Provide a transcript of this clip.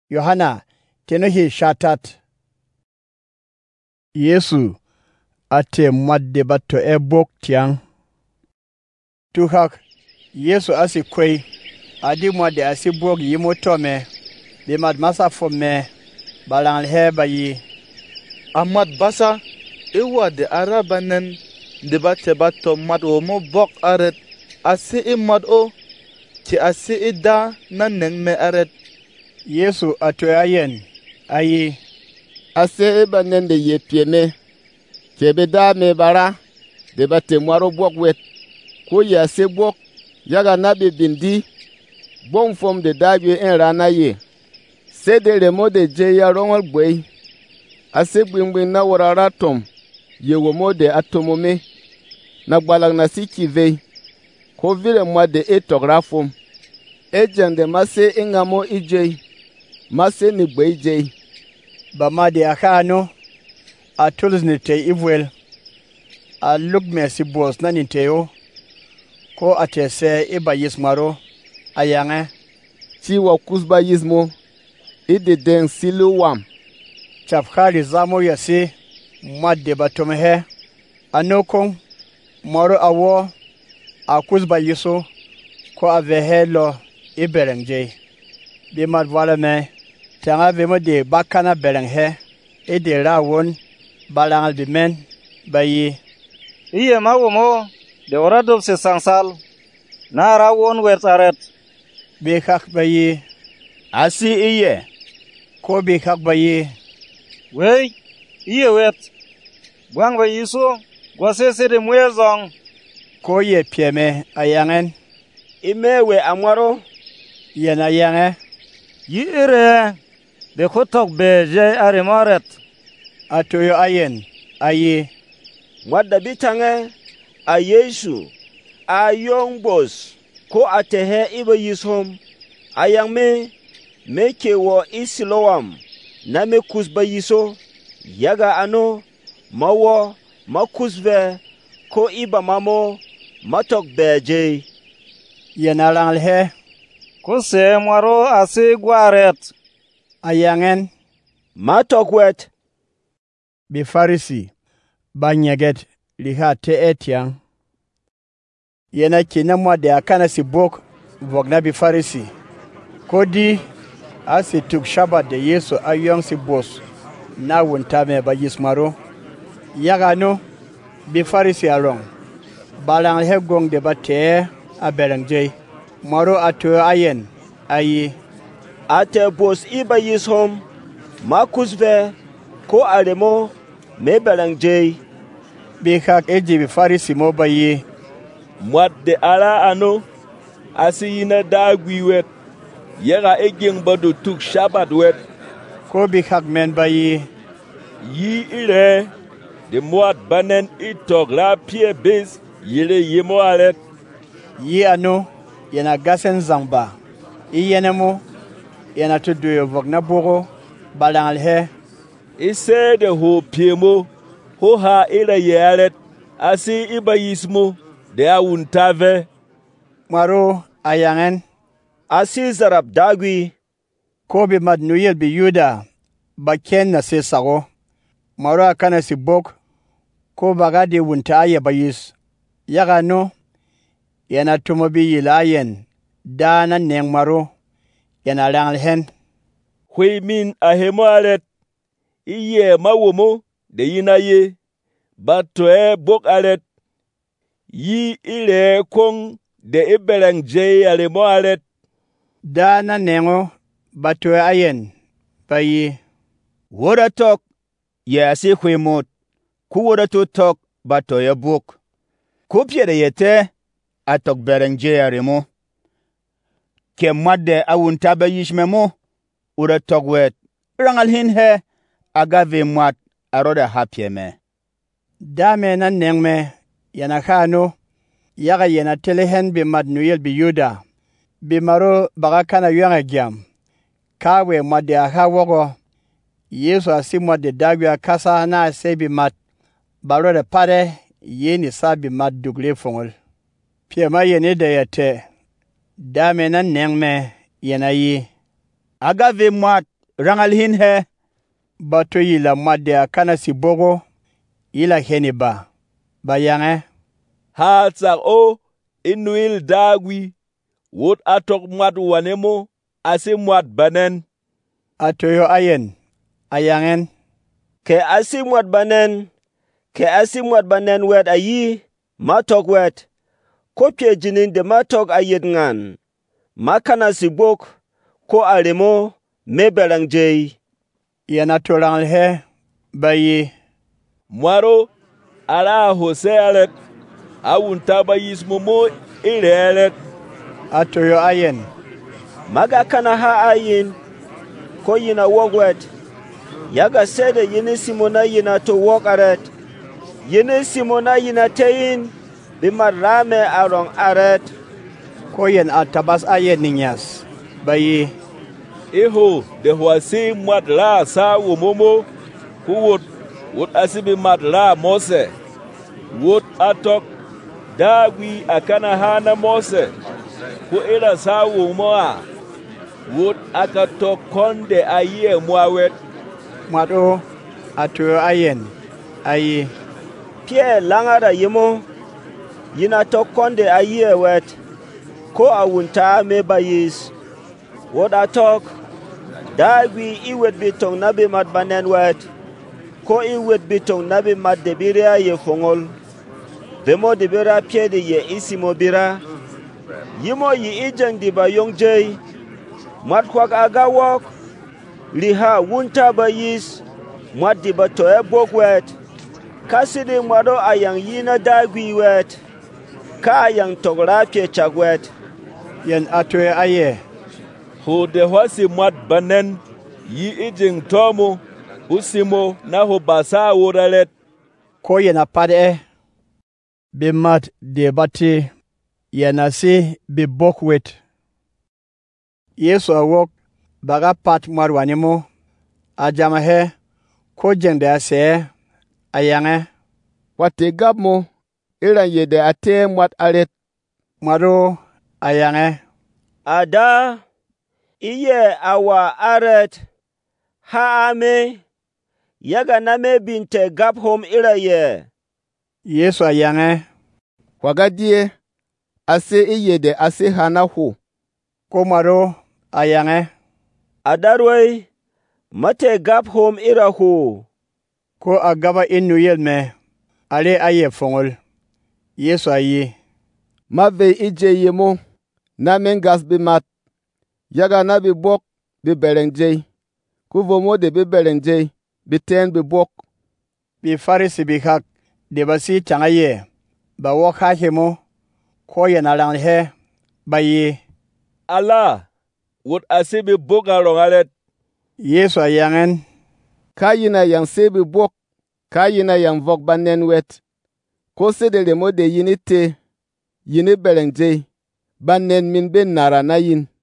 Yohana tenohi shatat. Yesu ate madde batto e bok tiang. Tuhak Yesu asi kwei adi madde asi bok yimo tome bi mad masa fome balang he bayi. Amad basa ewa de arabanen de batte batto mad o mo bok aret asi imad o ti asi ida na neng me aret. Yesu atoyayen ayi ase banen de yepieme kebe da me bara de batte mwaro bok wet ko ya se bok yaga na be bindi bon fom de dagwe en rana ye se de remo de je ya rongol boy ase gbingbin na warara tom ye wo mo de atomome na gbalag na sikive ko vile mwa de etografom ejende mase ingamo ije mase ni gbeije ba ma de akano a tulus ni te ivuel a luk me si bos na ninteo ko atese iba yismaro ayange ti wa kusba yismo ide den siluwam chapkhali zamo yasi madde batomehe anokon moro awo a kusba yiso ko avehelo iberengje bi mad wala me tanga be mo de bakana berenghe ide rawon balangal bi men bayi iye mawomo de oradov se sansal na rawon wertaret bi khak bayi asi iye ko bi khak bayi wey iye wet bwang bayi so gwasese de mwezong ko ye pieme ayangen imewe amwaro yena yange yi ire de khotok be je aremaret atoyo ayen ayi wadda bitange a Yesu a yongbos ko atehe iba yishom ayang me kewo isilowam na me kusba yiso yaga ano mawo makusve ko iba mamo matok beje yena langal he ko se mwaro ase gwaret ayangen matok wet bi farisi banyeget liha te etiang yena kina mwa de akana si bok vogna bi farisi kodi asi tuk shabat de Yesu ayong si bos na wuntame ba yismaro yaga no bi farisi along balang he gong de bate a berengje maro ato ayen ayi ate bos iba yishom makusve ko alemo me berengje bi khak eji bi farisi mo bayi mwadde ala ano asi yina dagwi wet yaga egeng bado tuk shabat wet ko bi khak men bayi yi ire de mwad banen itok la pie bez yele yemo alet yi ano yana gasen zamba iyenemo yana tuduyo vogna bogo balangal he ise de ho piemo ho ha ire yalet asi iba yismo de awuntave maro ayangen asi zarab dagwi ko bi mad nuyel bi yuda baken na se sago maro akana si bok ko bagadi wunta aye bayis yaga no yana tumo bi yilayen dana neng maro yana langal hen hui min ahemo alet iye mawomo de yina ye bato e bok alet yi ire kong de ibereng je alemo alet dana nengo bato ayen bayi woda tok ye asi hui mot ku woda to tok bato e bok ku pye de yete atok bereng je alemo ke madde awuntabe yishmemo ura tok wet rangal hin he agave mat aroda hapieme dame na nengme yana khano yaga yana telehen bi mad nuyel bi yuda bi maro baga kana yanga gyam kawe madde aha wogo Yesu asi madde dagwa kasa na se bi mat baro de pare yeni sabi mat dugle fongol piema yene de yete dame na nengme yana yi agave mat rangal hin he. Bato yila mwade akana si bogo, yila heni ba yange. Ha tsak o, inuil dagwi, wot atok mwad wanemo, ase mwad banen. Atoyo ayen, ayangen. Ke ase mwad banen wet ayi, matok wet. Kopye jinin de matok ayet ngan. Makana si bok, ko alemo, me belang jay. Yana tolang he, bayi. Mwaro, ala hose alet, awunta bayis momo ile alet. Atoyo ayen. Maga kana ha ayin, ko yina wogwet. Yaga sede yini simona yina to wok aret. Yini simona yina teyin, bimarame arong aret. Ko yen atabas ayen ninyas, bayi. Eho, de huasi mwad la sa wumomo, kuwot, wot asibi mad la mose. Wot atok, dagwi akana hana mose. Ku ila sa wumoa. Wot akatok konde aye mwawet. Mwado, atoyo ayen, ayi. Pie langara yimo, yina tok konde aye wet. Ko awunta me bayis. Wot atok, dagwi iwet bitong nabi mad banen wet. Ko iwet bitong nabi mad debiria ye fongol. Bemo debira pie de ye isimo bira. Yimo yi ijeng di ba yong jay. Mad kwak aga wok. Liha wunta bayis. Mad di ba toye bok wet. Kasidi mwado ayang yina dagwi wet. Ka ayang togra pie chak wet. Yen atoye aye. Ho de huasi mwad banen, yi ijeng tomo, usimo na ho basa woralet. Ko yen apade, bi mat de bati, yen asi bi bok wet. Yesu awok, baga pat mwad wanimo, ajama he, ko jende ase, ayange. Wate gab mo, ilan yede ate mwad alet. Mwado, ayange. Ada, iye awa aret, ha ame, yaga name binte gab hom iraye. Yesu ayange. Wagadie, ase iyede ase hana ho. Ko mwado, ayange. Adarway, mate gab hom ira ho. Ko agaba inu yelme, ale aye fongol. Yesu ayi. Mave ije yemo, na mengas bi mat. Yaga na bi bok bi berenjay. Kuvomo de bi berenjay, bi ten bi bok. Bi farisi bi hak, de basi changaye, ba wok hakemo, ko yenalang he, bayi. Allah, wot asibi bok arongalet. Yesu ayangen. Kayina yang sebi bok, kayina yang vok banen wet. Ko sede le mo de yini te, yini berenjay, banen min ben nara na yin.